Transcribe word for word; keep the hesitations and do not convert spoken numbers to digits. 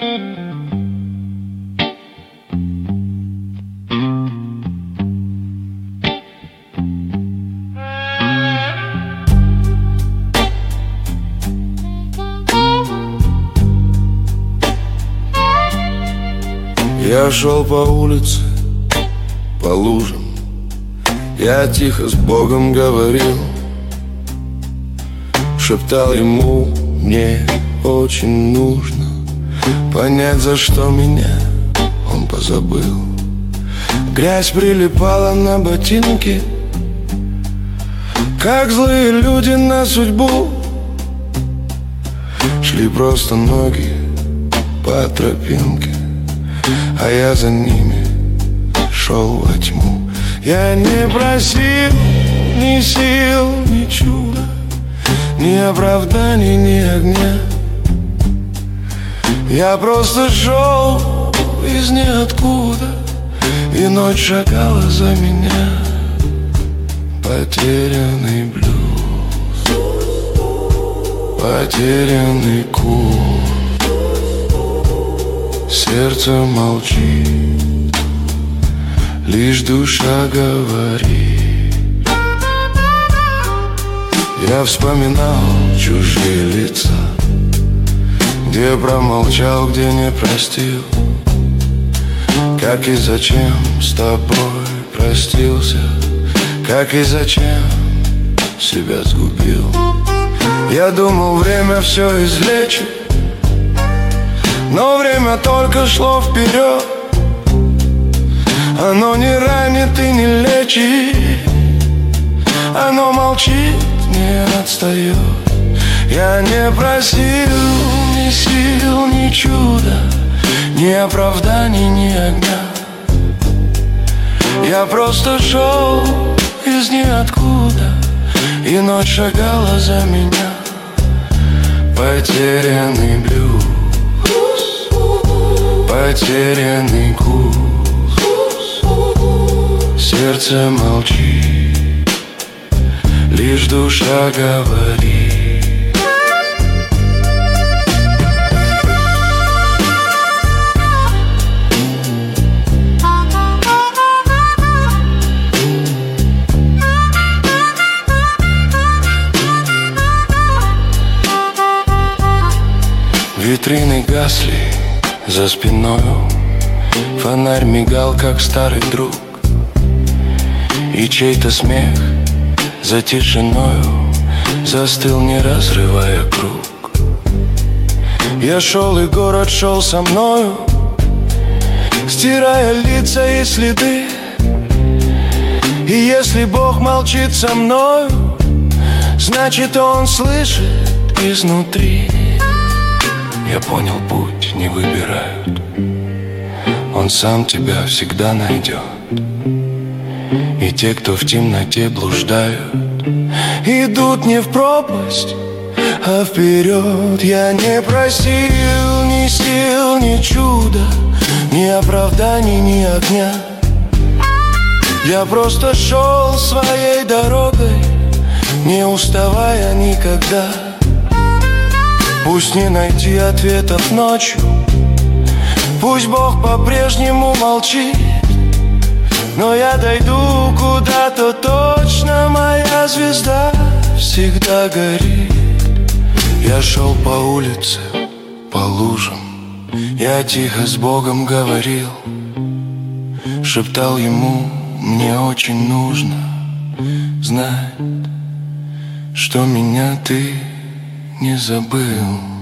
Я шел по улице, по лужам, я тихо с Богом говорил, шептал ему: мне очень нужно понять, за что меня он позабыл. Грязь прилипала на ботинки, как злые люди на судьбу. Шли просто ноги по тропинке, а я за ними шел во тьму. Я не просил ни сил, ни чуда, ни оправданий, ни огня. Я просто шел из ниоткуда, и ночь шагала за меня. Потерянный блюз, потерянный курс. Сердце молчит, лишь душа говорит. Я вспоминал чужие лица, где промолчал, где не простил. Как и зачем с тобой простился, как и зачем себя сгубил. Я думал, время все излечит, но время только шло вперед. Оно не ранит и не лечит, оно молчит, не отстает. Я не просил ни сил, ни чуда, ни оправданий, ни огня. Я просто шел из ниоткуда, и ночь шагала за меня. Потерянный блюз, потерянный курс. Сердце молчит, лишь душа говорит. Витрины гасли за спиною, фонарь мигал, как старый друг, и чей-то смех за тишиною застыл, не разрывая круг. Я шел, и город шел со мною, стирая лица и следы. И если Бог молчит со мною, значит, Он слышит изнутри. Я понял, путь не выбирают, Он сам тебя всегда найдет. И те, кто в темноте блуждают, идут не в пропасть, а вперед. Я не просил ни сил, ни чуда, ни оправданий, ни огня. Я просто шел своей дорогой, не уставая никогда. Пусть не найти ответов ночью, пусть Бог по-прежнему молчит, но я дойду куда-то точно, моя звезда всегда горит. Я шел по улице, по лужам, я тихо с Богом говорил, шептал Ему: мне очень нужно знать, что меня Ты не забыл.